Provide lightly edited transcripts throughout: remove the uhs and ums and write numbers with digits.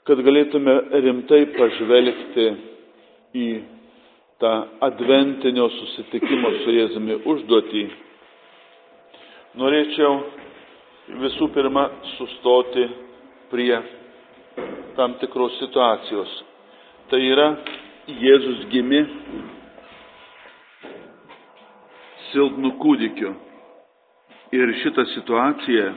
kad galėtume rimtai pažvelgti į tą adventinio susitikimo su Jėzumi užduotį, norėčiau visų pirma sustoti prie tam tikros situacijos. Tai yra, Jėzus gimė silpnu kūdikiu. Ir šita situacija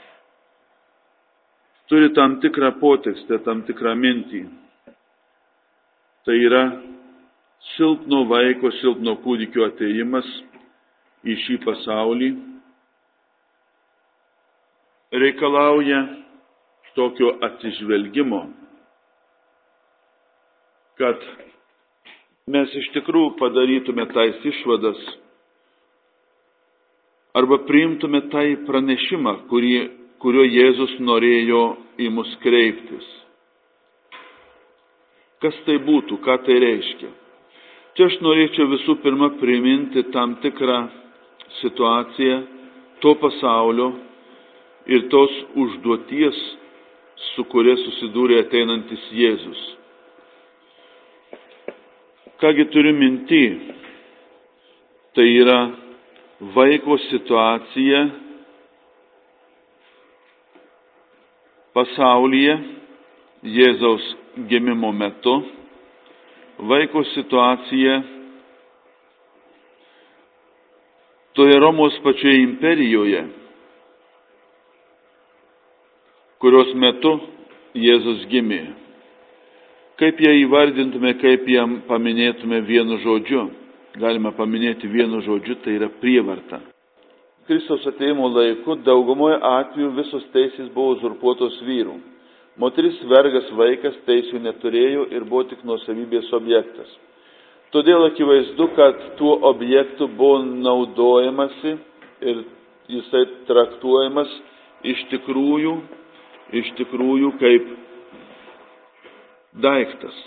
turi tam tikrą potekstę, tam tikrą mintį. Tai yra silpno vaiko, silpno kūdikio atėjimas į šį pasaulį reikalauja tokio atsižvelgimo, kad mes iš tikrųjų padarytume tais išvadas arba priimtume tai pranešimą, kurio Jėzus norėjo į mus kreiptis. Kas tai būtų, ką tai reiškia? Čia aš norėčiau visų pirma priminti tam tikrą situaciją to pasaulio ir tos užduoties, su kuria susidūrė ateinantis Jėzus. Kągi turiu minty? Tai yra vaiko situacija pasaulyje Jėzaus gimimo metu, vaiko situacija toje Romos pačioje imperijoje, kurios metu Jėzus gimė. Kaip ją įvardintume, kaip ją paminėtume vienu žodžiu? Galime paminėti vienu žodžiu, tai yra prievarta. Kristaus atėjimo laiku daugumoje atvejų visos teisės buvo uzurpuotos vyrų. Moteris, vergas, vaikas teisių neturėjo ir buvo tik nuosavybės objektas. Todėl akivaizdu, kad tuo objektu buvo naudojamasi ir jisai traktuojamas iš tikrųjų kaip daiktas.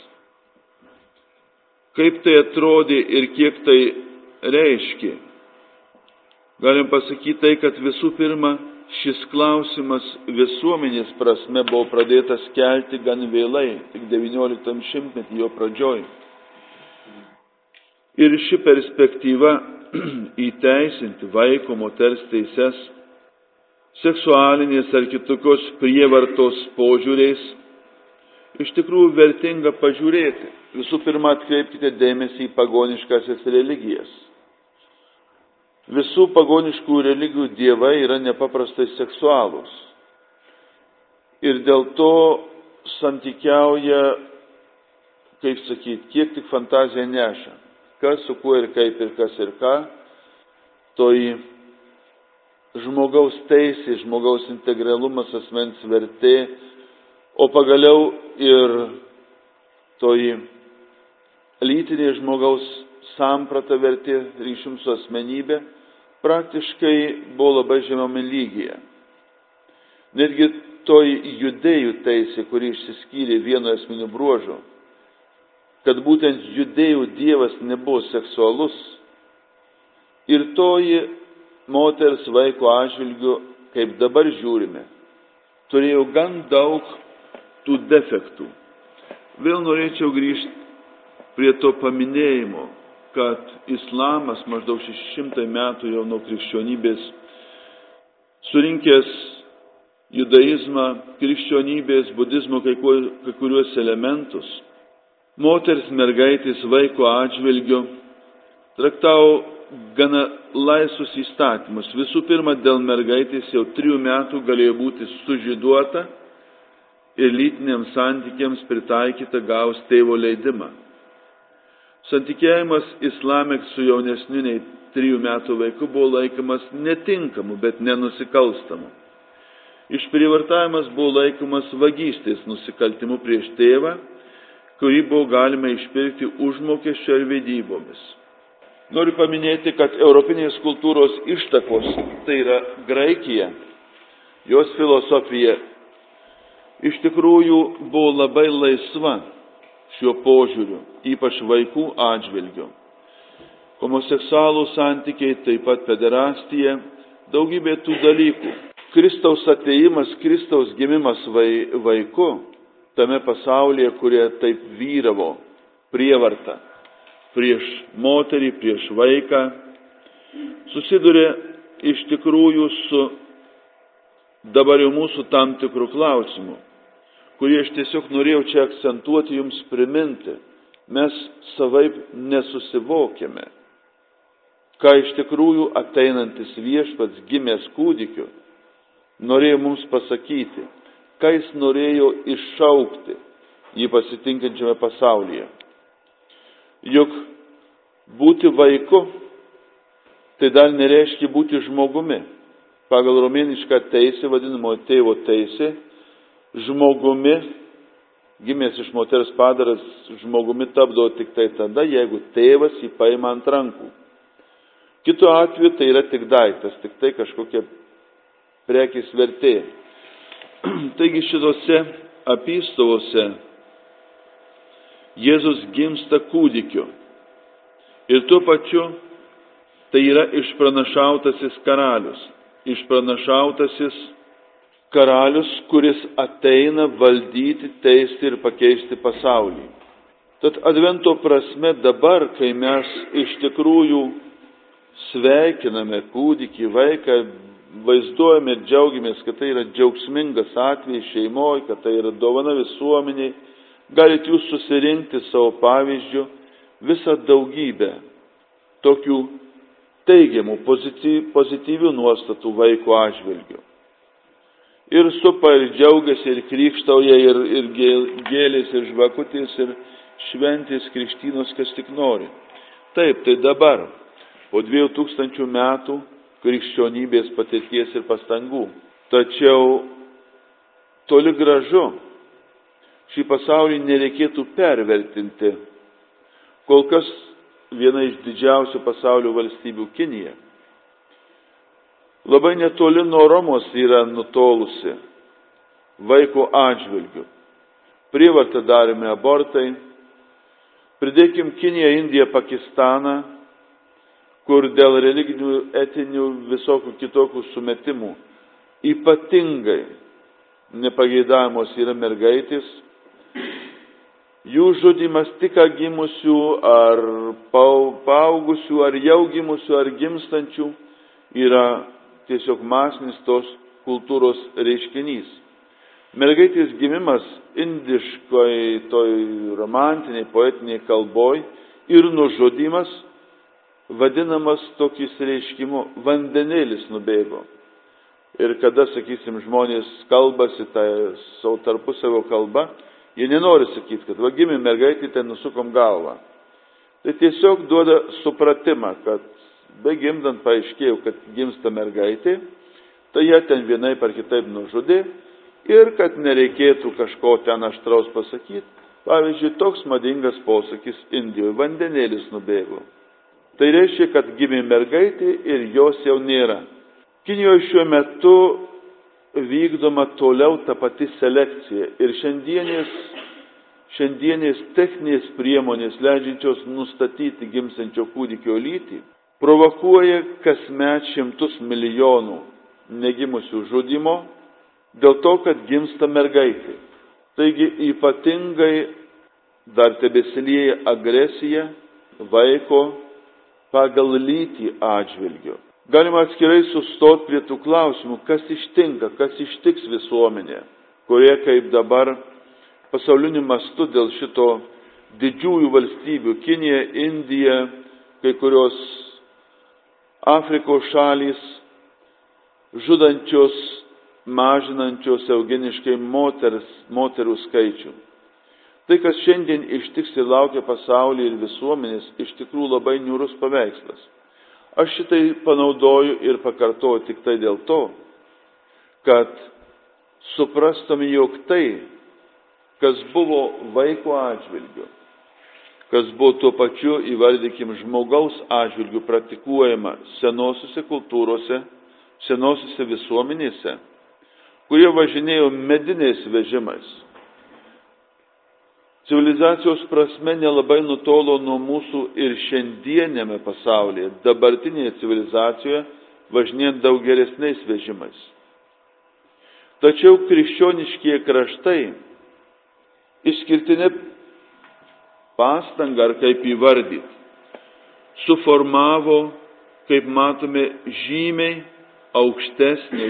Kaip tai atrodė ir kiek tai reiškė? Galim pasakyti tai, kad visų pirma, šis klausimas visuomenės prasme buvo pradėtas kelti gan vėlai, tik 19 šimtmetį jo pradžioj. Ir ši perspektyva įteisinti vaiko, moters teises, seksualinės ar kitokios prievartos požiūriais, iš tikrųjų vertinga pažiūrėti. Visų pirma, atkreipkite dėmesį į pagoniškasias religijas. Visų pagoniškų religijų dievai yra nepaprastai seksualūs. Ir dėl to santykiauja, kiek tik fantazija neša. Kas su kuo ir kaip ir kas ir ką, toji žmogaus teisė, žmogaus integralumas, asmens vertė, o pagaliau ir toji lytinė žmogaus samprata vertė ryšium su asmenybė praktiškai buvo labai žemame lygyje. Netgi toji judėjų teisė, kuri išsiskyrė vienu esminiu bruožu, kad būtent judėjų dievas nebuvo seksualus, ir toji moters vaiko atžvilgiu, kaip dabar žiūrime, turėjo gan daug tų defektų. Vėl norėčiau grįžti prie to paminėjimo, kad islamas maždaug 600 metų jau nuo krikščionybės surinkęs judaizmą, krikščionybės, budizmo kai kuriuos elementus, moters, mergaitės, vaiko atžvilgiu traktavo gana laisvus įstatymus. Visų pirma, dėl mergaitės jau 3 metų galėjo būti sužyduota ir lytiniams santykiams pritaikyta gaus tėvo leidimą. Santykiavimas islame su jaunesniu nei 3 metų vaiku buvo laikomas netinkamu, bet nenusikalstamu. Išprievartavimas buvo laikomas vagystės nusikaltimu prieš tėvą, kurį buvo galima išpirkti užmokesčio ir vedybomis. Noriu paminėti, kad europinės kultūros ištakos, tai yra Graikija, jos filosofija, iš tikrųjų buvo labai laisva šiuo požiūriu, ypač vaikų atžvilgiu. Homoseksualų santykiai, taip pat pederastija, daugybė tų dalykų. Kristaus atėjimas, Kristaus gimimas vaiku tame pasaulyje, kurie taip vyravo prievarta prieš moterį, prieš vaiką, susiduria iš tikrųjų su dabar jau mūsų tam tikrų klausimų, kurie aš tiesiog norėjau čia akcentuoti, jums priminti. Mes savaip nesusivokėme, ką iš tikrųjų ateinantis viešpats gimęs kūdikiu norėjo mums pasakyti, ką jis norėjo iššaukti jį pasitinkančiame pasaulyje. Juk būti vaiku, tai dar nereiškia būti žmogumi. Pagal romėnišką teisę, vadinamo tėvo teisė, žmogumi, gimęs iš moters padaras, žmogumi tapdavo tik tai tada, jeigu tėvas jį paima ant rankų. Kitu atveju tai yra tik daiktas, tik tai kažkokia prekės vertė. Taigi šitose apystovose Jėzus gimsta kūdikiu. Ir tuo pačiu tai yra išpranašautasis karalius. Išpranašautasis karalius, kuris ateina valdyti, teisti ir pakeisti pasaulį. Tad advento prasme dabar, kai mes iš tikrųjų sveikiname kūdikį, vaiką, vaizduojame ir džiaugiamės, kad tai yra džiaugsmingas atvejis šeimoje, kad tai yra dovana visuomeniai, galite jūs susirinkti savo pavyzdžių visą daugybę tokių teigiamų, pozityvių nuostatų vaiko atžvilgių. Ir supa, ir džiaugiasi, ir krikštauja, ir gėlės, ir žvakutės, ir šventės, krikštynos, kas tik nori. Taip, tai dabar, po 2000 metų krikščionybės patirties ir pastangų. Tačiau toli gražu šį pasaulį nereikėtų pervertinti. Kol kas viena iš didžiausių pasaulio valstybių, Kinija, labai netoli nuo Romos yra nutolusi vaiko atžvilgių. Prievarta daromi abortai. Pridėkim Kiniją, Indiją, Pakistaną, kur dėl religinių, etinių, visokių kitokių sumetimų ypatingai nepageidavimos yra mergaitės. Jų žudymas tik gimusių, ar paaugusių, ar jau gimusių, ar gimstančių yra tiesiog masinis tos kultūros reiškinys. Mergaitės gimimas indiškoj, toj romantiniai, poetiniai kalboj ir nužudymas vadinamas tokiais reiškimu vandenėlis nubėgo. Ir kada, sakysim, žmonės kalbasi tą savo tarpusavio kalbą, jie nenori sakyti, kad va gimė mergaitė, ten nusukom galvą. Tai tiesiog duoda supratimą, kad be gimdant paaiškėjo, kad gimsta mergaitė, tai ją ten vienaip ar kitaip nužudė ir kad nereikėtų kažko ten aštraus pasakyti. Pavyzdžiui, toks madingas posakis Indijoje, vandenėlis nubėgo. Tai reiškia, kad gimė mergaitė ir jos jau nėra. Kinijoje šiuo metu vykdoma toliau ta pati selekcija ir šiandienės techninės priemonės, leidžiančios nustatyti gimstančio kūdikio lytį, provokuoja kasmet 100 milijonų negimusių žudymo dėl to, kad gimsta mergaitė. Taigi ypatingai dar tebesilieja agresija vaiko pagal lytį atžvilgiu. Galima atskirai sustoti prie tų klausimų, kas ištinka, kas ištiks visuomenė, kurie kaip dabar pasauliniu mastu dėl šito didžiųjų valstybių, Kinija, Indija, kai kurios Afrikos šalys, žudančios, mažinančios eugeniškai moterų skaičių. Tai, kas šiandien ištiks ir laukia pasaulį ir visuomenės, iš tikrųjų labai niūrus paveikslas. Aš šitai panaudoju ir pakartoju tik tai dėl to, kad suprastume, jog tai, kas buvo vaiko atžvilgiu, kas buvo tuo pačiu, įvardykim, žmogaus atžvilgiu praktikuojama senosiuose kultūrose, senosiuose visuomenėse, kurie važinėjo mediniais vežimais. Civilizacijos prasme nelabai nutolo nuo mūsų ir šiandienėme pasaulyje, dabartinėje civilizacijoje, važinėjant daug geresniais vežimais. Tačiau krikščioniškie kraštai išskirtinė pastanga, ar kaip įvardyti, suformavo, kaip matome, žymiai aukštesnė,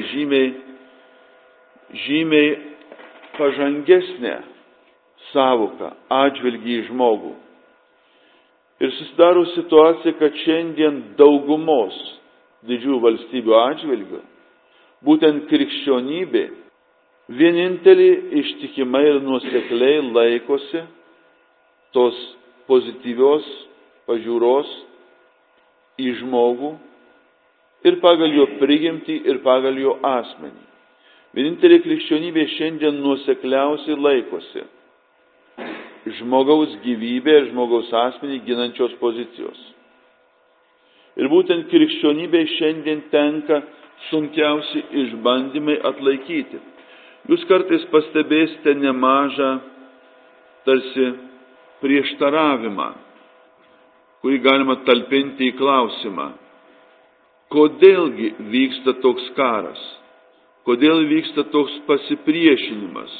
žymiai pažangesnė sąvoka atžvilgį į žmogų. Ir susidaro situacija, kad šiandien daugumos didžiųjų valstybių atžvilgių būtent krikščionybė vienintelį ištikimai ir nuosekliai laikosi tos pozityvios pažiūros į žmogų ir pagal jo prigimtį, ir pagal jo asmenį. Vienintelė krikščionybė šiandien nuosekliausiai laikosi žmogaus gyvybę ir žmogaus asmenį ginančios pozicijos. Ir būtent krikščionybė šiandien tenka sunkiausi išbandymai atlaikyti. Jūs kartais pastebėsite nemažą tarsi prieštaravimą, kurį galima talpinti į klausimą, kodėlgi vyksta toks karas, kodėl vyksta toks pasipriešinimas.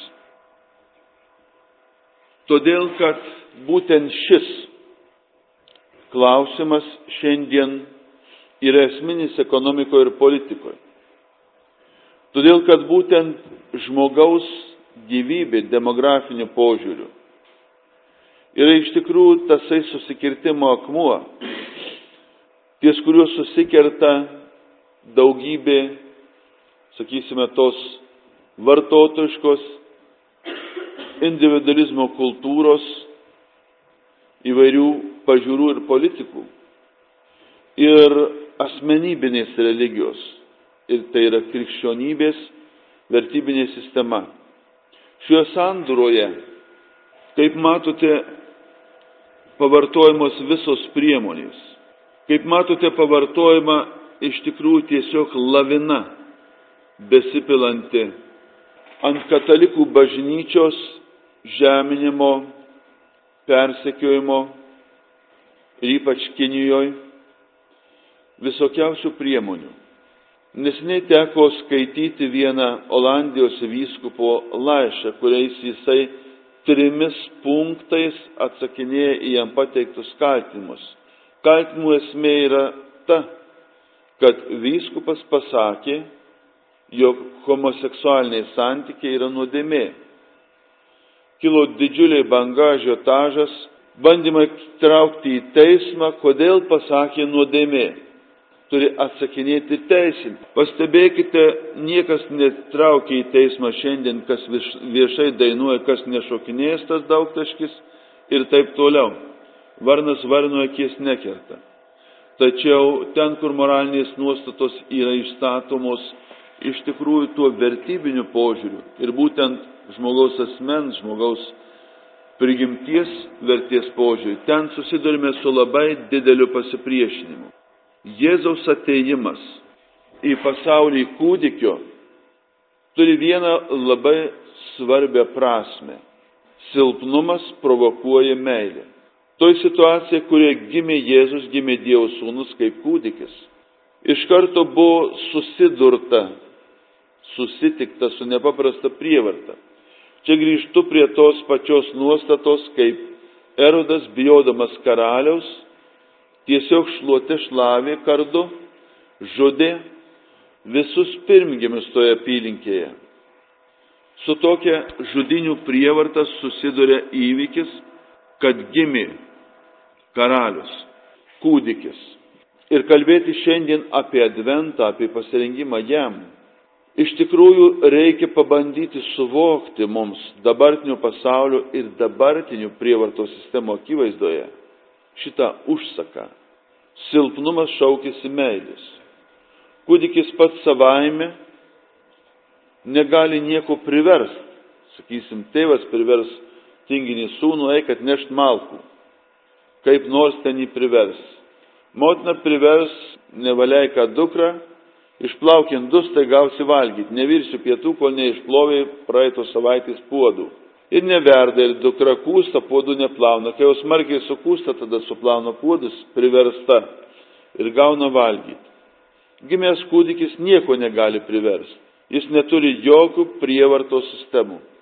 Todėl, kad būtent šis klausimas šiandien yra esminis ekonomikoje ir politikoje. Todėl, kad būtent žmogaus gyvybė demografiniu požiūriu yra iš tikrųjų tasai susikirtimo akmuo, ties kuriuo susikerta daugybė, sakysime, tos vartotojiškos individualizmo kultūros, įvairių pažiūrų ir politikų ir asmenybinės religijos. Ir tai yra krikščionybės vertybinė sistema. Šioje sandūroje, kaip matote, pavartojamos visos priemonės. Kaip matote, pavartojama iš tikrųjų tiesiog lavina besipilanti ant katalikų bažnyčios žeminimo, persekiojimo ir ypač Kinijoje visokiausių priemonių. Neseniai teko skaityti vieną Olandijos vyskupo laišką, kuriais jisai 3 punktais atsakinėja į jam pateiktus kaltinimus. Kaltinimų esmė yra ta, kad vyskupas pasakė, jog homoseksualiniai santykiai yra nuodėmė. Kilo didžiuliai banga, ažiotažas, bandymai traukti į teismą, kodėl pasakė nuodėmė. Turi atsakinėti teisinti. Pastebėkite, niekas netraukia į teismą šiandien, kas viešai dainuoja, kas nešokinės tas daugtaškis ir taip toliau. Varnas varno akies nekerta. Tačiau ten, kur moralinės nuostatos yra išstatomos iš tikrųjų tuo vertybiniu požiūriu ir būtent žmogaus asmens, žmogaus prigimties vertės požiūriu, ten susidurime su labai dideliu pasipriešinimu. Jėzaus atėjimas į pasaulį kūdikio turi vieną labai svarbią prasmę. Silpnumas provokuoja meilę. Toj situacija, kurioje gimė Jėzus, gimė Dievo sūnus kaip kūdikis, iš karto buvo susitikta su nepaprasta prievarta. Čia grįžtu prie tos pačios nuostatos, kaip Erodas, bijodamas karaliaus, tiesiog šluote šlavė kardu, žudė visus pirmgimius toje apylinkėje. Su tokia žudinių prievarta susiduria įvykis, kad gimė karalius, kūdikis. Ir kalbėti šiandien apie adventą, apie pasirengimą jam, iš tikrųjų reikia pabandyti suvokti mums dabartinio pasaulio ir dabartinių prievartos sistemų akivaizdoje šitą užsaką. Silpnumas šaukėsi meilės. Kūdikis pats savaime negali nieko priversti. Sakysim, tėvas privers tinginį sūnų, eik atnešt malkų. Kaip nors ten jį privers. Motina privers nevaliaiką dukrą, išplauk indus, tai gausi valgyti. Nevirsiu pietų, kol neišplovė praeitos savaitės puodų. Ir neverda, ir dukra kūsta, puodų neplauna. Kai jau smarkiai sukūsta, tada suplauna puodus, priversta ir gauna valgyti. Gimęs kūdikis nieko negali priversti. Jis neturi jokių prievartos sistemų.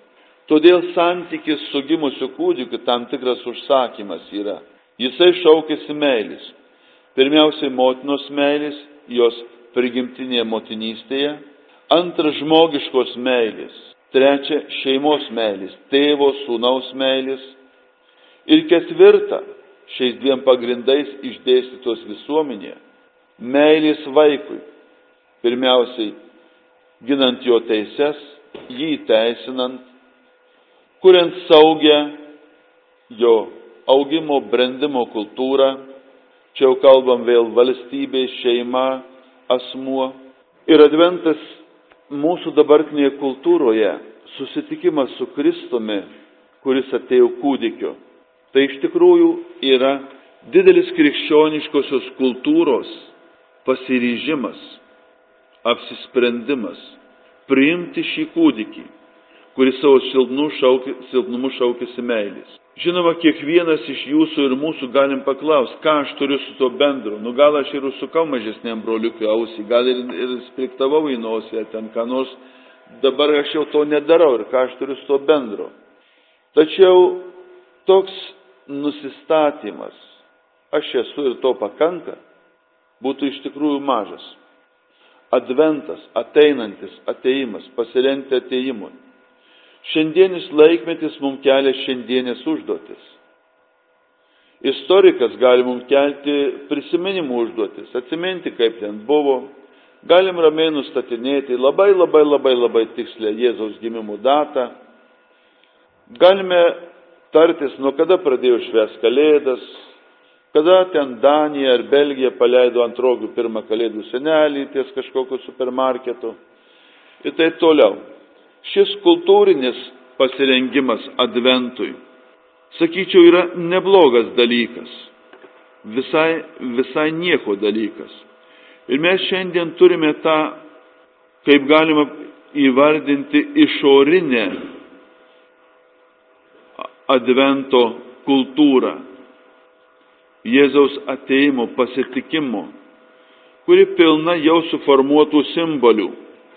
Todėl santykis su gimusiu kūdikiu tam tikras užsakymas yra. Jisai šaukėsi meilės. Pirmiausiai motinos meilės, jos prigimtinėje motinystėje. Antra, žmogiškos meilės. Trečia, šeimos meilės, tėvo, sūnaus meilės. Ir ketvirta, šiais dviem pagrindais išdėstytos visuomenėje, meilės vaikui. Pirmiausiai, ginant jo teises, jį teisinant, kuriant saugią jo augimo, brendimo kultūrą. Čia jau kalbam vėl valstybė, šeima, asmuo. Ir adventas mūsų dabartinėje kultūroje, susitikimas su Kristumi, kuris atėjo kūdikiu, tai iš tikrųjų yra didelis krikščioniškosios kultūros pasiryžimas, apsisprendimas, priimti šį kūdikį, kuris savo silpnumu šaukėsi meilės. Žinoma, kiekvienas iš jūsų ir mūsų galim paklausti, ką aš turiu su to bendro. Gal aš ir užsukau mažesniam broliukui ausį, gal ir spriktavau į nosį, ten ką nors, dabar aš jau to nedarau ir ką aš turiu su to bendro. Tačiau toks nusistatymas, aš esu ir to pakanka, būtų iš tikrųjų mažas. Adventas, ateinantis, ateimas, pasirengti ateimui. Šiandienis laikmetis mums kelia šiandienės užduotis. Istorikas gali mums kelti prisiminimų užduotis, atsiminti, kaip ten buvo. Galim ramiai nustatinėti labai tikslę Jėzaus gimimo datą. Galime tartis, nuo kada pradėjo švęsti Kalėdas, kada ten Danija ar Belgija paleido ant rogių pirmą Kalėdų senelį ties kažkokiu supermarketu ir taip toliau. Šis kultūrinis pasirengimas adventui, sakyčiau, yra neblogas dalykas, visai nieko dalykas. Ir mes šiandien turime tą, kaip galima įvardinti, išorinę advento kultūrą, Jėzaus ateimo, pasitikimo, kuri pilna jau suformuotų simbolių.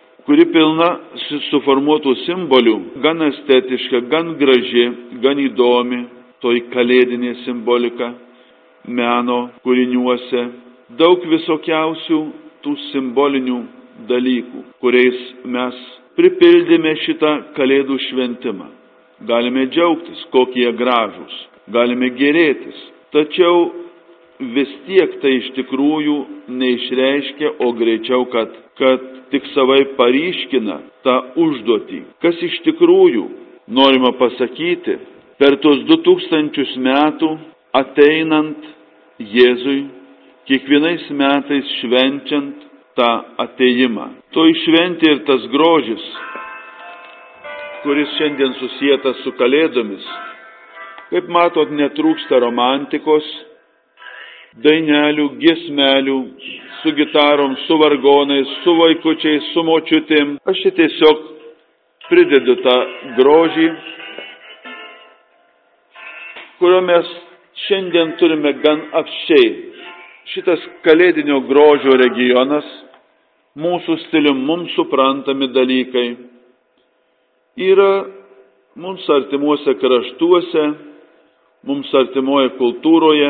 Gan estetiška, gan graži, gan įdomi, toj kalėdinė simbolika, meno kūriniuose, daug visokiausių tų simbolinių dalykų, kuriais mes pripildėme šitą kalėdų šventimą. Galime džiaugtis, kokie gražūs, galime gėrėtis, tačiau vis tiek tai iš tikrųjų neišreiškia, o greičiau, kad tik savai paryškina tą užduotį. Kas iš tikrųjų norima pasakyti, per tos 2000 metų ateinant Jėzui, kiekvienais metais švenčiant tą atėjimą. To iššventė ir tas grožis, kuris šiandien susietas su Kalėdomis. Kaip matot, netrūksta romantikos, dainelių, giesmelių, su gitarom, su vargonais, su vaikučiais, su močiutėm. Aš čia tiesiog pridedu tą grožį, kurio mes šiandien turime gan apsčiai. Šitas kalėdinio grožio regionas, mūsų stilium, mums suprantami dalykai, yra mums artimuose kraštuose, mums artimoje kultūroje.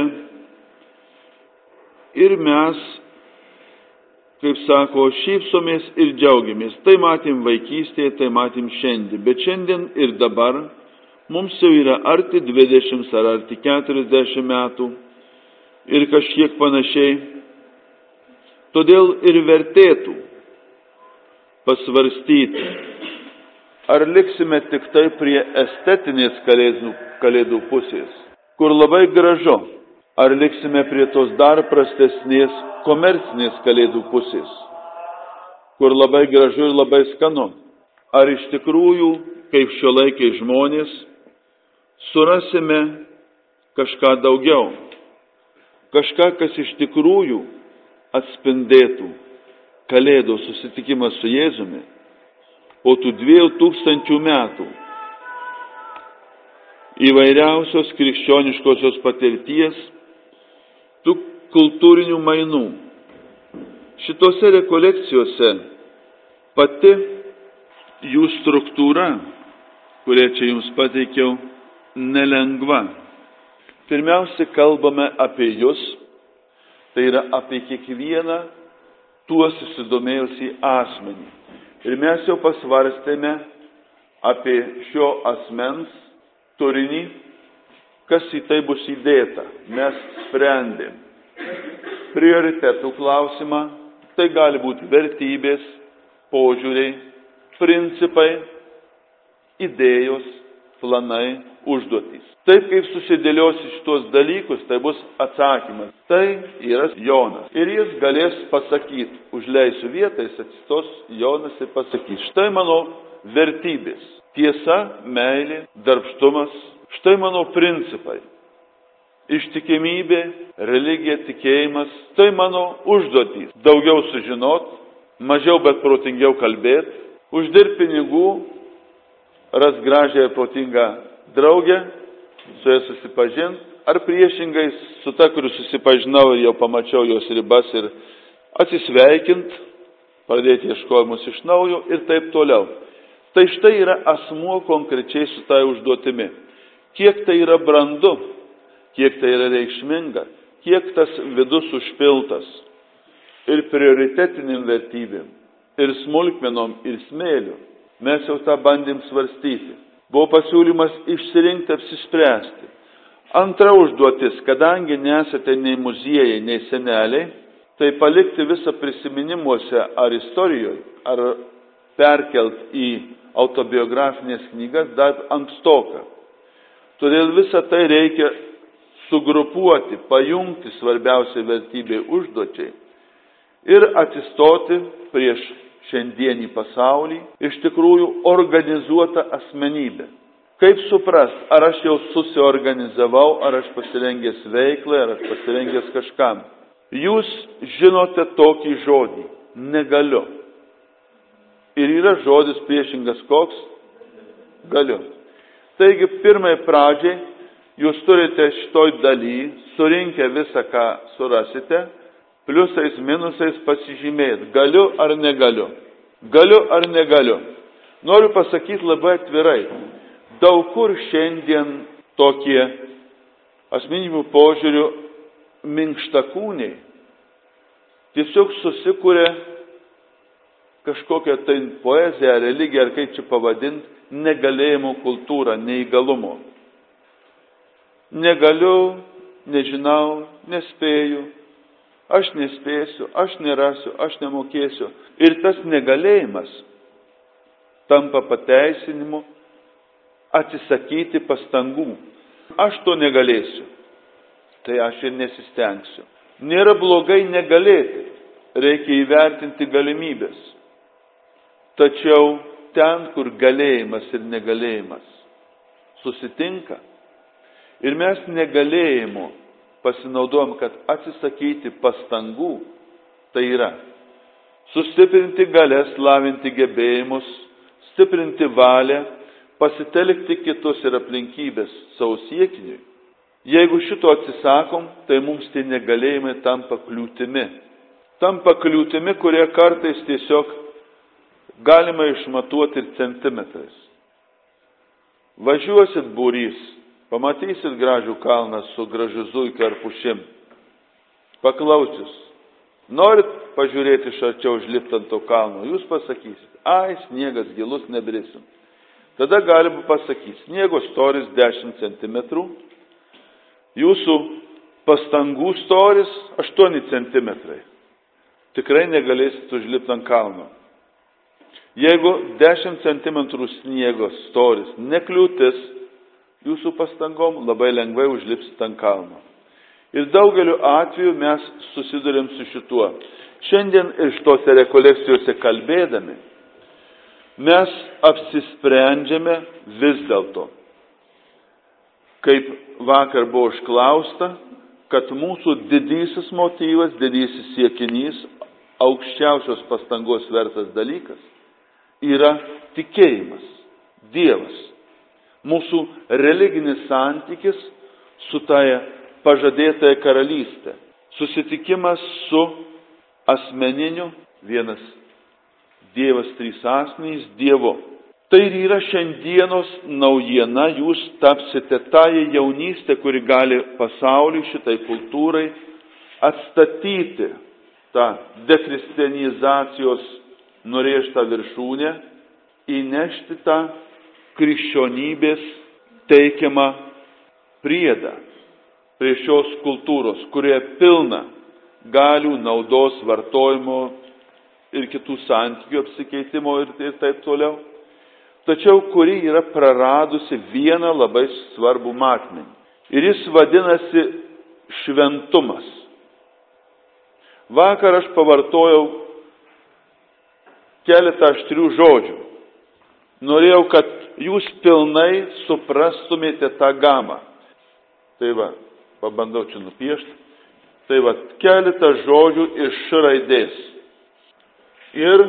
Ir mes, kaip sako, šypsomės ir džiaugiamės. Tai matėm vaikystėje, tai matėm šiandien. Bet šiandien ir dabar mums jau yra arti 20 ar arti 40 metų ir kažkiek panašiai. Todėl ir vertėtų pasvarstyti, ar liksime tik tai prie estetinės kalėdų pusės, kur labai gražu. Ar liksime prie tos dar prastesnės komercinės kalėdų pusės, kur labai gražu ir labai skanu. Ar iš tikrųjų, kaip šiuolaikiai žmonės, surasime kažką daugiau, kažką, kas iš tikrųjų atspindėtų Kalėdų susitikimą su Jėzumi po tų 2000 metų įvairiausios krikščioniškosios patirties, tų kultūrinių mainų. Šitose rekolekcijose pati jų struktūra kurią čia jums pateikiau, nelengva. Pirmiausia, kalbame apie jūs, tai yra apie kiekvieną tuo susidomėjusį asmenį. Ir mes jau pasvarstėme apie šio asmens turinį, kas į tai bus įdėta. Mes sprendėm prioritetų klausimą, tai gali būti vertybės, požiūriai, principai, idėjos, planai, užduotys. Taip kaip susidėliosi šitos dalykus, tai bus atsakymas. Tai yra Jonas. Ir jis galės pasakyti, užleisiu vietą, jis atsistos Jonas ir pasakys, štai mano vertybės. Tiesa, meilė, darbštumas, štai mano principai. Ištikimybė, religija, tikėjimas, tai mano užduotys. Daugiau sužinot, mažiau bet protingiau kalbėt, uždirb pinigų, ras gražią ir protingą draugę, su ja susipažint, ar priešingai su ta, kuri susipažinau ir jau pamačiau jos ribas ir atsisveikint, pradėti ieškojimus iš naujo ir taip toliau. Tai štai yra asmuo konkrečiai su tai užduotimi. Kiek tai yra brandu, kiek tai yra reikšminga, kiek tas vidus užpiltas ir prioritetinėm vertybėm, ir smulkmenom, ir smėliu. Mes jau tą bandėm svarstyti. Buvo pasiūlymas išsirinkti, apsispręsti. Antra užduotis, kadangi nesate nei muziejai, nei seneliai, tai palikti visą prisiminimuose ar istorijoje, ar perkelt į autobiografinės knygas dar ankstoka. Todėl visą tai reikia sugrupuoti, pajungti svarbiausiai vertybei užduočiai ir atsistoti prieš šiandienį pasaulį, iš tikrųjų organizuota asmenybė. Kaip suprast, ar aš jau susiorganizavau, ar aš pasirengęs veiklai, ar aš pasirengęs kažkam. Jūs žinote tokį žodį – negaliu. Ir yra žodis priešingas koks? Galiu. Taigi, pirmai pradžiai, jūs turite šitoj daly, surinkę visą, ką surasite, pliusais, minusais pasižymėti. Galiu ar negaliu? Galiu ar negaliu? Noriu pasakyti labai atvirai. Daug kur šiandien tokie asmeninių požiūrių minkštakūniai tiesiog susikūrė kažkokią tai poeziją, religiją, ar kaip čia pavadinti, negalėjimo kultūrą, neįgalumo. Negaliu, nežinau, nespėju, aš nespėsiu, aš nerasiu, aš nemokėsiu. Ir tas negalėjimas tampa pateisinimu atsisakyti pastangų. Aš to negalėsiu, tai aš ir nesistengsiu. Nėra blogai negalėti, reikia įvertinti galimybės. Tačiau ten, kur galėjimas ir negalėjimas susitinka, ir mes negalėjimu pasinaudojam, kad atsisakyti pastangų, tai yra sustiprinti galės, lavinti gebėjimus, stiprinti valią, pasitelkti kitus ir aplinkybės savo siekiniui. Jeigu šito atsisakom, tai mums tie negalėjimai tampa kliūtimi. Tampa kliūtimi, kurie kartais tiesiog galima išmatuoti ir centimetrais. Važiuosit būrys, pamatysit gražų kalną su gražiu zuikiu ar pušim. Paklausius, norit pažiūrėti iš arčiau užlipti ant to kalno, jūs pasakysit, ai, sniegas gilus, nebrisim. Tada galima pasakyti, sniego storis 10 cm, jūsų pastangų storis 8 cm. Tikrai negalėsit užlipti ant kalno. Jeigu 10 cm sniego storis nekliūtis, jūsų pastangom labai lengvai užlipsit ant kalno. Ir daugeliu atveju mes susidurėm su šituo. Šiandien iš tose rekolekcijose kalbėdami, mes apsisprendžiame vis dėlto, kaip vakar buvo išklausta, kad mūsų didysis motyvas, didysis siekinys, aukščiausios pastangos vertas dalykas yra tikėjimas, Dievas. Mūsų religinis santykis su taja pažadėtąją karalystę. Susitikimas su asmeniniu, vienas Dievas, trys asmenys, Dievu. Tai ir yra šiandienos naujiena, jūs tapsite tąją jaunystę, kuri gali pasauliui, šitai kultūrai atstatyti tą dekristianizacijos nurėžtą viršūnę, įnešti tą krikščionybės teikiamą priedą prie šios kultūros, kurioje pilna galių, naudos, vartojimo ir kitų santykių apsikeitimo ir taip toliau. Tačiau kuri yra praradusi vieną labai svarbų matmenį. Ir jis vadinasi šventumas. Vakar aš pavartojau keletą aštrių žodžių. Norėjau, kad jūs pilnai suprastumėte tą gamą. Tai va, pabandau čia nupiešti. Tai va, keletą žodžių iš š raidės. Ir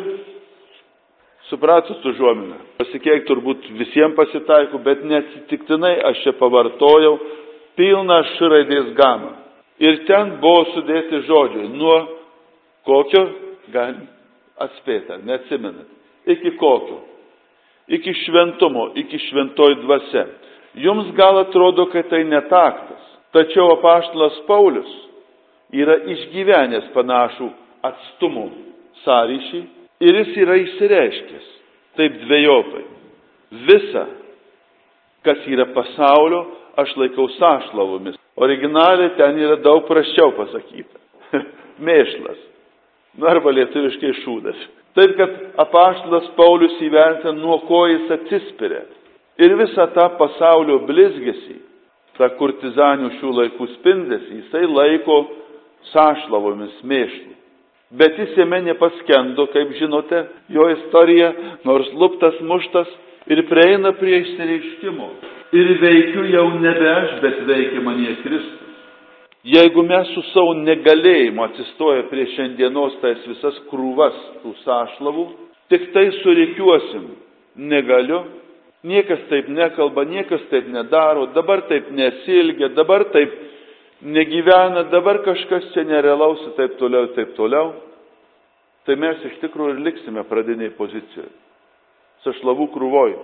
supratus užuominą. Pasikeik turbūt visiems pasitaiko, bet neatsitiktinai aš čia pavartojau pilną š raidės gamą. Ir ten buvo sudėti žodžiai. Nuo kokio, galim atspėti, neatsimenat. Iki kokio. Iki šventumo, iki šventoji dvasia. Jums gal atrodo, kad tai netaktas. Tačiau apaštalas Paulius yra išgyvenęs panašų atstumų sąryšį ir jis yra išsireiškęs taip dvejopai. Visa, kas yra pasaulio, aš laikau sąšlavomis. Originaliai ten yra daug prasčiau pasakyta. Mėšlas. Arba lietuviškai šūdas. Taip, kad apaštalas Paulius įvertina, nuo ko jis atsispiria. Ir visą tą pasaulio blizgesį, tą kurtizanių šių laikų spindesį, jisai laiko sąšlavomis, mėšlų. Bet jis jame nepaskendo, kaip žinote, jo istorija, nors luptas, muštas, ir prieina prie išsireiškimo. Ir veikiu jau nebe aš, bet veikia manie Kristus. Jeigu mes su savo negalėjimu atsistoję prie šiandienos tais visas krūvas tų sąšlavų, tik tai surikiuosim, negaliu, niekas taip nekalba, niekas taip nedaro, dabar taip nesilgia, dabar taip negyvena, dabar kažkas čia nerealaus ir taip toliau, tai mes iš tikrųjų ir liksime pradiniai pozicijoje. Sašlavų krūvoj.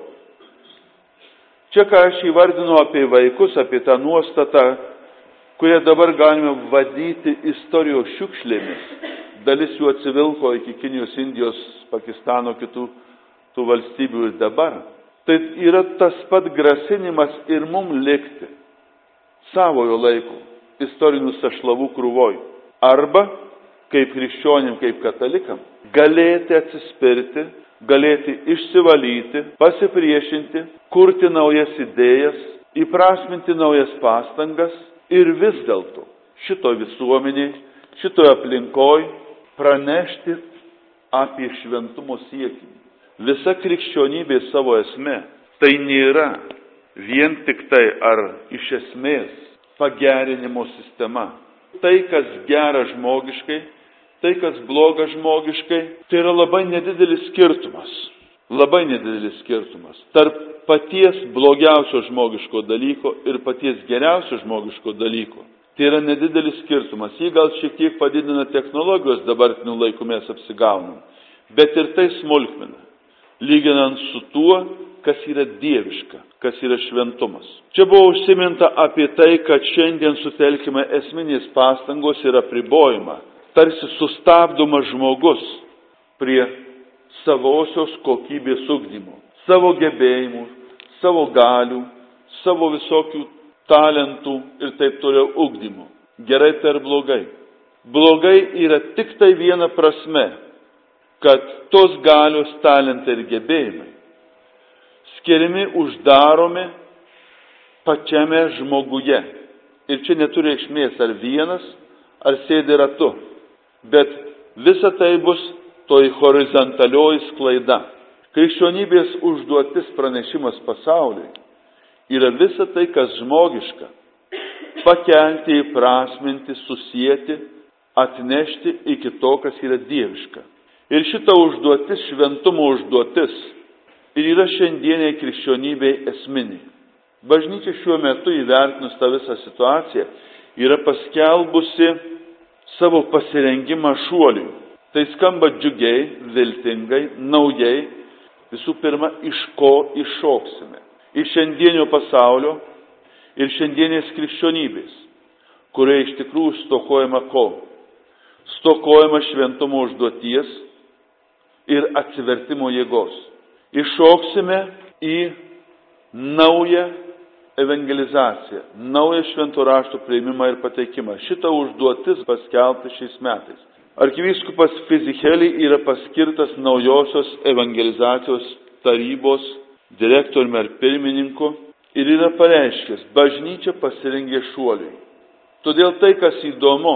Čia, ką aš įvardinu apie vaikus, apie tą nuostatą, kurie dabar galime vadyti istorijos šiukšlėmis. Dalis jų atsivilko iki Kinijos, Indijos, Pakistano, kitų tų valstybių ir dabar. Tai yra tas pat grasinimas ir mum likti savojo laiko istorinių sašlavų krūvoj. Arba, kaip krikščionim, kaip katalikam, galėti atsispirti, galėti išsivalyti, pasipriešinti, kurti naujas idėjas, įprasminti naujas pastangas ir vis dėlto šito visuomeniai, šito aplinkoj pranešti apie šventumo siekį. Visa krikščionybė savo esmė tai nėra vien tik tai ar iš esmės pagerinimo sistema. Tai, kas gera žmogiškai, tai, kas bloga žmogiškai, tai yra labai nedidelis skirtumas. Labai nedidelis skirtumas tarp paties blogiausio žmogiško dalyko ir paties geriausio žmogiško dalyko. Tai yra nedidelis skirtumas. Jį gal šiek tiek padidina technologijos dabartinių laikų mes apsigaunam. Bet ir tai smulkmena. Lyginant su tuo, kas yra dieviška, kas yra šventumas. Čia buvo užsiminta apie tai, kad šiandien sutelkime esminės pastangos ir apribojimą. Tarsi sustabdomas žmogus prie savosios kokybės ugdymo. Savo gebėjimų, savo galių, savo visokių talentų ir taip toliau ugdymo. Gerai tai ar blogai? Blogai yra tik tai viena prasme, kad tos galios, talentai ir gebėjimai skiriami, uždaromi pačiame žmoguje. Ir čia neturi reikšmės ar vienas, ar sėdi ratu. Bet visa tai bus toj horizontalioji sklaida. Krikščionybės užduotis pranešimas pasauliui yra visa tai, kas žmogiška. Pakelti, įprasminti, susijęti, atnešti iki to, kas yra dieviška. Ir šita užduotis, šventumo užduotis, ir yra šiandieniai krikščionybei esminiai. Bažnyčia šiuo metu įvertinus tą visą situaciją yra paskelbusi savo pasirengimą šuoliui. Tai skamba džiugiai, viltingai, naujai, Visų pirma, iš ko iššoksime? Iš šiandienio pasaulio ir šiandienės krikščionybės, kurioje iš tikrųjų stokojama ko? Stokojama šventumo užduoties ir atsivertimo jėgos. Iššoksime į naują evangelizaciją, naują švento rašto priėmimą ir pateikimą. Šita užduotis paskelbta šiais metais. Arkivyskupas Fizichelį yra paskirtas naujosios evangelizacijos tarybos direktoriumi ar pirmininku ir yra pareiškęs, bažnyčia pasirengė šuoliui. Todėl tai, kas įdomu,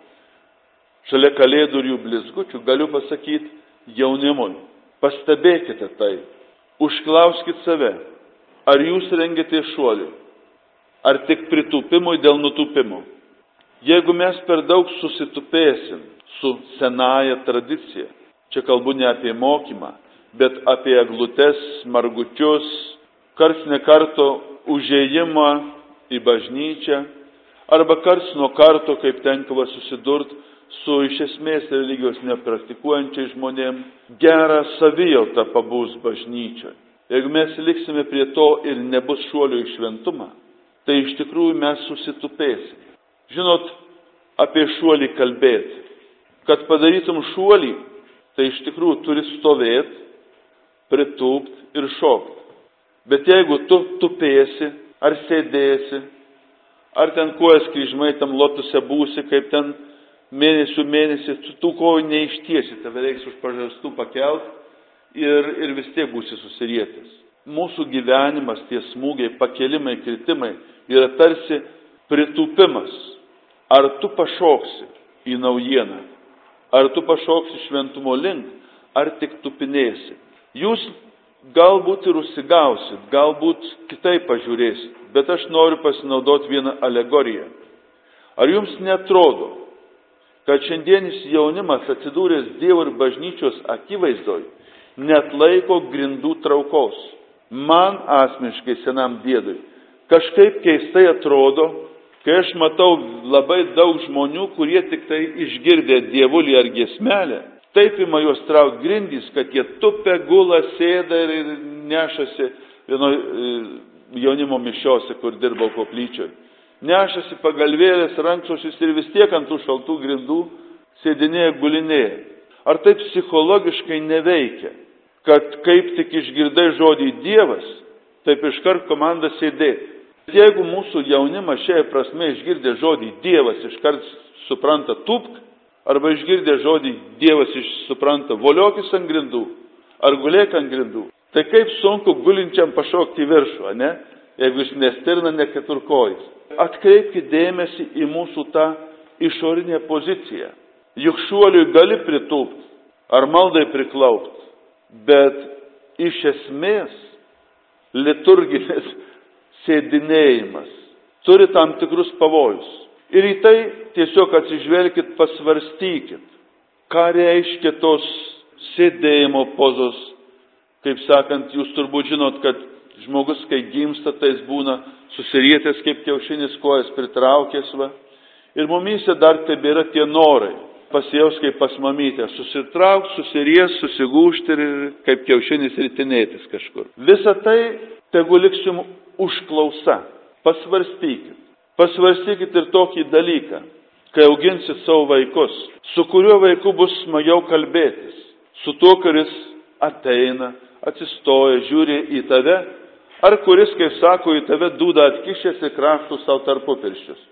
šalia kalėdų ir jų blizgučių, galiu pasakyti jaunimui, pastebėkite tai, užklauskite save, ar jūs rengiate šuoliui, ar tik pritūpimui dėl nutūpimo. Jeigu mes per daug susitupėsim su senaja tradicija, čia kalbu ne apie mokymą, bet apie eglutes, margučius, karts ne karto užėjimą į bažnyčią, arba karts nuo karto, kaip tenka susidurt su iš esmės religijos nepraktikuojančiai žmonėm, gerą savijautą pabūs bažnyčioje. Jeigu mes liksime prie to ir nebus šuolio į šventumą, tai iš tikrųjų mes susitupėsim. Žinot, apie šuolį kalbėti. Kad padarytum šuolį, tai iš tikrųjų turi stovėti, pritūpt ir šokti. Bet jeigu tu tupėsi, ar sėdėsi, ar ten kojas kryžmai tam lotuse būsi, kaip ten mėnesi, tų kojų neištiesi, tave reiks už pažastų pakelt ir vis tiek būsi susirietęs. Mūsų gyvenimas, tie smūgiai, pakelimai, kritimai yra tarsi pritūpimas. Ar tu pašoksi į naujieną, ar tu pašoksi šventumo link, ar tik tupinėsi. Jūs galbūt ir užsigausit, galbūt kitaip pažiūrėsit, bet aš noriu pasinaudoti vieną alegoriją. Ar jums netrodo, kad šiandienis jaunimas atsidūręs Dievo ir bažnyčios akivaizdoj net laiko grindų traukos? Man asmeniškai senam diedui kažkaip keistai atrodo, kai aš matau labai daug žmonių, kurie tik tai išgirdę dievulį ar giesmelę, taip ima juos traukt grindys, kad jie tupia, gula, sėda ir nešasi vienoj jaunimo mišiose, kur dirbau koplyčioj. Nešasi pagalvėlės, rankšluosčius ir vis tiek ant tų šaltų grindų sėdinėja, gulinėja. Ar taip psichologiškai neveikia, kad kaip tik išgirdai žodį Dievas, taip iškart komanda sėdėti. Jeigu mūsų jaunimas šiai prasme išgirdė žodį Dievas, iškart supranta tupk, arba išgirdė žodį Dievas supranta voliokis ant grindų, ar gulėk ant grindų, tai kaip sunku gulinčiam pašokti į viršų, ne? Jeigu jis nestirna, ne keturkojis. Atkreipkite dėmesį į mūsų tą išorinę poziciją. Juk šuoliui gali pritūpti, ar maldai priklaupti, bet iš esmės liturginis sėdinėjimas turi tam tikrus pavojus. Ir į tai tiesiog atsižvelkit, pasvarstykit, ką reiškia tos sėdėjimo pozos. Kaip sakant, jūs turbūt žinot, kad žmogus, kai gimsta, tai jis būna susirietęs kaip kiaušinis, kojas pritraukęs. Ir mumyse dar tebėra tie norai. Pasijaus kaip pas mamytę, susitraukt, susiries, susigūžti ir kaip kiaušinis ritinėtis kažkur. Visa tai tegu liks jums užklausa. Pasvarstykit. Pasvarstykit ir tokį dalyką, kai auginsit savo vaikus, su kuriuo vaiku bus smagiau kalbėtis, su tuo, kuris ateina, atsistoja, žiūri į tave, ar kuris, kaip sako, į tave dūdą atkišęs ir kraštų savo tarpupirščius.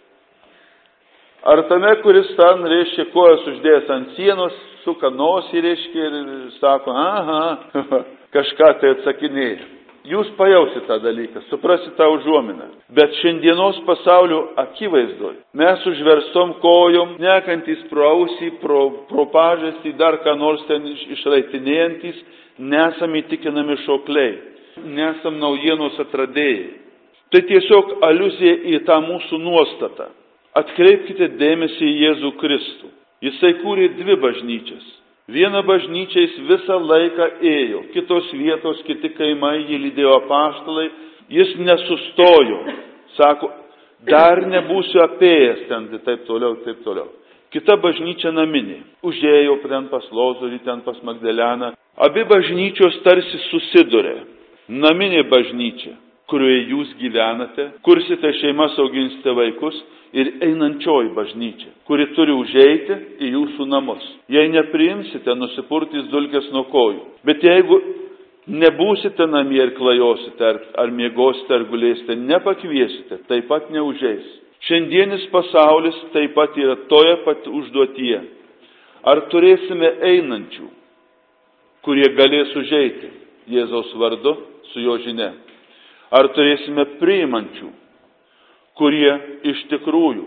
Ar tame, kuris ten, reiškia, kojas uždėjęs ant sienos, suka nosį, reiškia, ir sako, aha, kažką tai atsakinėja. Jūs pajausit tą dalyką, suprasit tą užuominą. Bet šiandienos pasaulio akivaizdoj mes užverstom kojom, nekantys pro ausį, pro pažastį, dar ką nors ten išraitinėjantis, nesam įtikinami šokliai, nesam naujienos atradėjai. Tai tiesiog aliuzija į tą mūsų nuostatą. Atkreipkite dėmesį į Jėzų Kristų. Jisai kūrė dvi bažnyčias. Vieną bažnyčią jis visą laiką ėjo, kitos vietos, kiti kaimai, jį lydėjo apaštalai, jis nesustojo. Sako, dar nebūsiu apėjęs ten, taip toliau, taip toliau. kita bažnyčia naminė. Užėjo ten pas Lozorį, ten pas Magdaleną. Abi bažnyčios tarsi susiduria. Naminė bažnyčia, kurioje jūs gyvenate, kursite šeimas, auginsite vaikus, ir einančioji bažnyčia, kuri turi užeiti į jūsų namus. Jei nepriimsite, nusipurtys dulkės nuo kojų. Bet jeigu nebūsite namie ir klajosite, ar miegosite, ar gulėsite, nepakviesite, taip pat neužeis. Šiandienis pasaulis taip pat yra toje pat užduotyje. Ar turėsime einančių, kurie galės užeiti Jėzaus vardu su jo žinia? Ar turėsime priimančių, kurie iš tikrųjų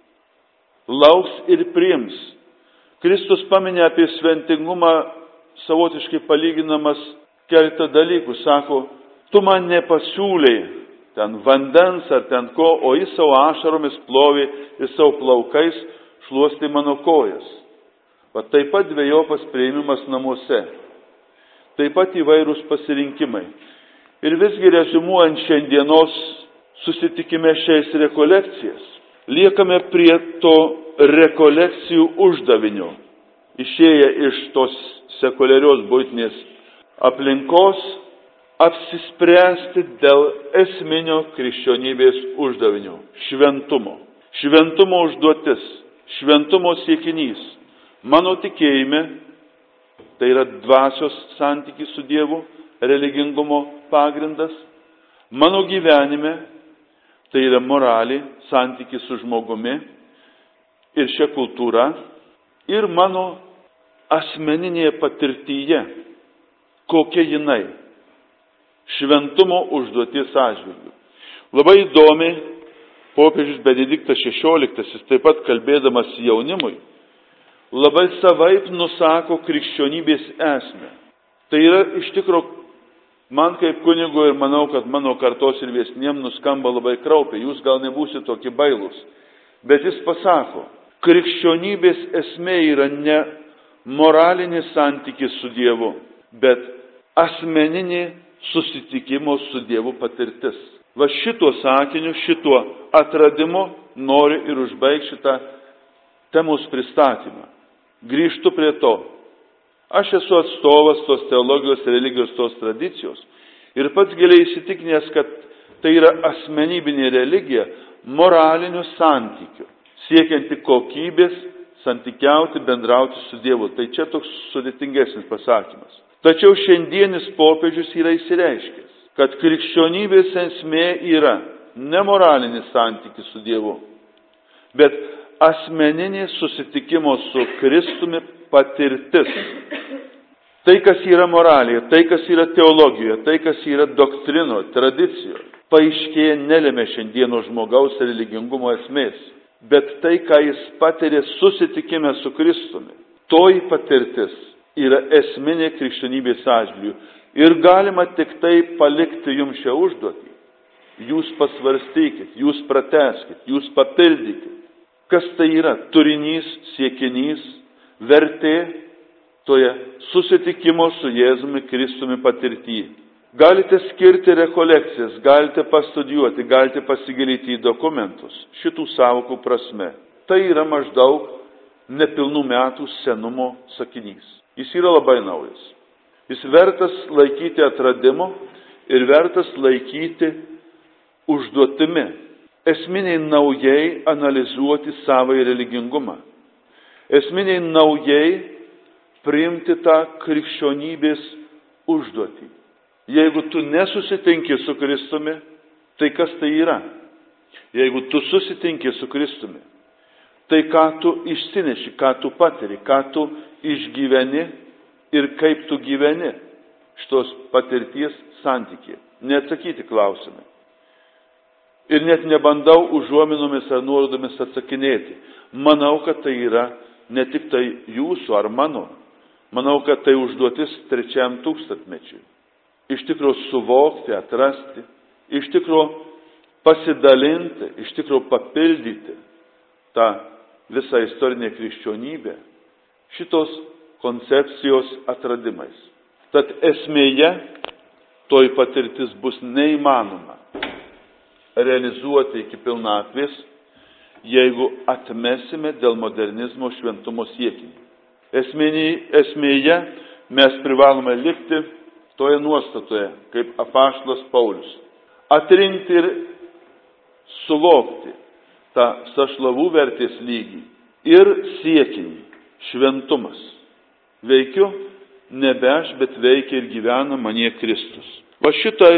lauks ir priims? Kristus paminė apie šventingumą savotiškai palyginamas keletą dalykų. Sako, tu man nepasiūlei ten vandens ar ten ko, o jis savo ašaromis plovė ir savo plaukais šluostė mano kojas. Va taip pat dvejopas prieimimas namuose. Taip pat įvairūs pasirinkimai. Ir visgi rezumuojant šiandienos susitikime šiais rekolekcijas, liekame prie to rekolekcijų uždavinio, išėję iš tos sekuliarios buitinės aplinkos, apsispręsti dėl esminio krikščionybės uždavinio – šventumo. Šventumo užduotis, šventumo siekinys. Mano tikėjime, tai yra dvasios santykis su Dievu, religingumo pagrindas. Mano gyvenime, tai yra moralė, santykis su žmogumi ir šia kultūra. Ir mano asmeninėje patirtyje, kokia jinai, šventumo užduoties atžvilgiu. Labai įdomiai, popiežius Benediktas XVI, taip pat kalbėdamas jaunimui, labai savaip nusako krikščionybės esmę. Tai yra iš tikro, man kaip kunigo ir manau, kad mano kartos ir vyresniem nuskamba labai kraupiai, jūs gal nebūsite tokie bailūs, bet jis pasako, krikščionybės esmė yra ne moralinis santykis su Dievu, bet asmeninė susitikimo su Dievu patirtis. Va šituo sakiniu, šituo atradimu noriu ir užbaigti šitą temos pristatymą. Grįžtu prie to. Aš esu atstovas tos teologijos, religijos, tos tradicijos ir pats giliai įsitikinęs, kad tai yra asmenybinė religija moralinių santykių, siekianti kokybės, santykiauti, bendrauti su Dievu. Tai čia toks sudėtingesnis pasakymas. Tačiau šiandienis popiežius yra įsireiškęs, kad krikščionybės esmė yra ne moralinis santykis su Dievu, bet asmeninė susitikimo su Kristumi patirtis. Tai, kas yra moralėje, tai, kas yra teologijoje, tai, kas yra doktrino, tradicijoje, paaiškėja nelėmė šiandieno žmogaus religingumo esmės, bet tai, ką jis patiria susitikime su Kristumi. Toji patirtis yra esminė krikščionybės atžvilgiu. Ir galima tik tai palikti jums šią užduotį. Jūs pasvarstykit, jūs pratęskit, jūs papildykit. Kas tai yra? Turinys, siekinys, vertė toje susitikimo su Jėzumi Kristumi patirtyje. Galite skirti rekolekcijas, galite pastudijuoti, galite pasigilyti į dokumentus šitų sąvokų prasme. Tai yra maždaug nepilnų metų senumo sakinys. Jis yra labai naujas. Jis vertas laikyti atradimu ir vertas laikyti užduotimi. Esminiai naujai analizuoti savąjį religingumą. Esminiai naujai priimti tą krikščionybės užduotį. Jeigu tu nesusitinki su Kristumi, tai kas tai yra? Jeigu tu susitinki su Kristumi, tai ką tu išsineši, ką tu patiri, ką tu išgyveni ir kaip tu gyveni šitos patirties santykiai. Neatsakyti klausimai. Ir net nebandau užuominomis ar nuorodomis atsakinėti. Manau, kad tai yra ne tik tai jūsų ar mano. Manau, kad tai užduotis 3 tūkstantmečiui. Iš tikro suvokti, atrasti, iš tikro pasidalinti, iš tikro papildyti tą visą istorinę krikščionybę šitos koncepcijos atradimais. Tad esmėje toj patirtis bus neįmanoma realizuoti iki pilnatvės, jeigu atmesime dėl modernizmo šventumo siekinį. Esmėje mes privalome likti toje nuostatoje, kaip apaštalas Paulius. Atrinkti ir suvokti tą sašlavų vertės lygį ir siekinį, šventumas. Veikiu nebe aš, bet veikia ir gyvena manyje Kristus. Va šitą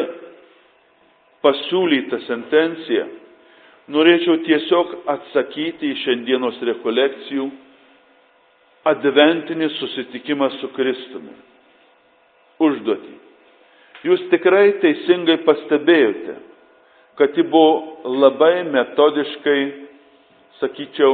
pasiūlytą sentenciją norėčiau tiesiog atsakyti į šiandienos rekolekcijų adventinį susitikimą su Kristumi. Užduotį. Jūs tikrai teisingai pastebėjote, kad ji buvo labai metodiškai, sakyčiau,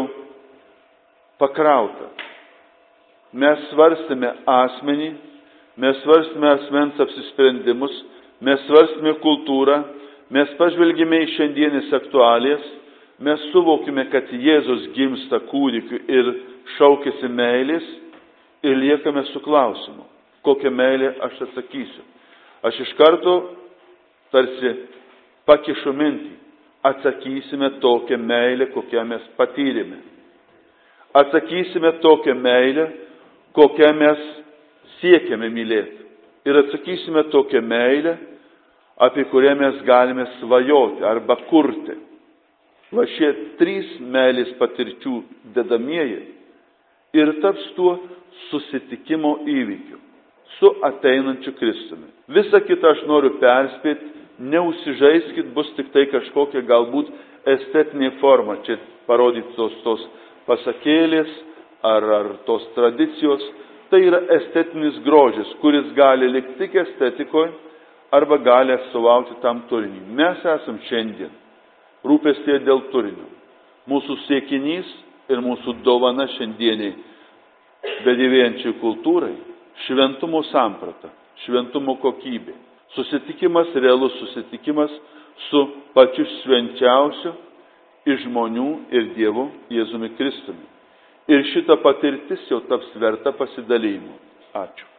pakrauta. Mes svarstėme asmenį, mes svarstėme asmens apsisprendimus, mes svarstėme kultūrą, mes pažvelgėme į šiandienės aktualijas, mes suvokime, kad Jėzus gimsta kūdikiu ir šaukėsi meilės ir liekame su klausimu, kokią meilę aš atsakysiu. Aš iš karto tarsi pakišu mintį, atsakysime tokią meilę, kokią mes patyrėme. Atsakysime tokią meilę, kokią mes siekiame mylėti. Ir atsakysime tokią meilę, apie kurią mes galime svajoti arba kurti. Va šie 3 meilės patirčių dedamieji ir taps tuo susitikimo įvykiu su ateinančiu Kristumi. Visa kita aš noriu perspėti, neužsižaiskit, bus tik tai kažkokia galbūt estetinė forma. Čia parodytos tos pasakėlės ar tos tradicijos. Tai yra estetinis grožis, kuris gali likti tik estetikoje arba gali atstovauti tam turiniui. Mes esam šiandien rūpestėje dėl turinio. Mūsų siekinys ir mūsų dovana šiandieniai bedėvėjančiai kultūrai šventumo samprata, šventumo kokybė. Susitikimas, realus susitikimas su pačiu švenčiausiu iš žmonių ir Dievu Jėzumi Kristumi. Ir šita patirtis jau taps verta pasidalymo. Ačiū.